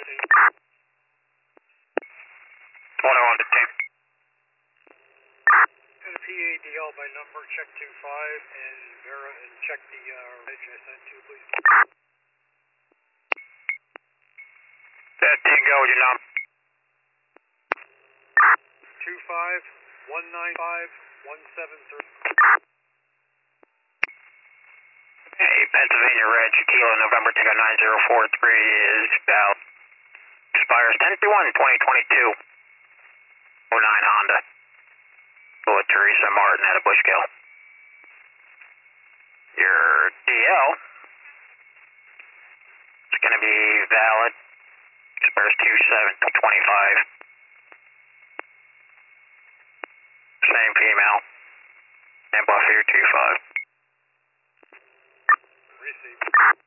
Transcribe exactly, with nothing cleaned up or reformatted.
twenty-one to ten. And a P A D L by number, check two five, and Vera, and check the uh, reg I sent to, please. That ten, go with your number. two five, one nine five, one seven three. Hey, Pennsylvania Reg, Kilo, November Tango nine zero four three is valid. Expires ten through one, twenty twenty-two. oh nine Honda. Bullet Teresa Martin at a Bushkill. Your D L is going to be valid. Expires two seven twenty-five. Same female. And Buff here two five. Receive.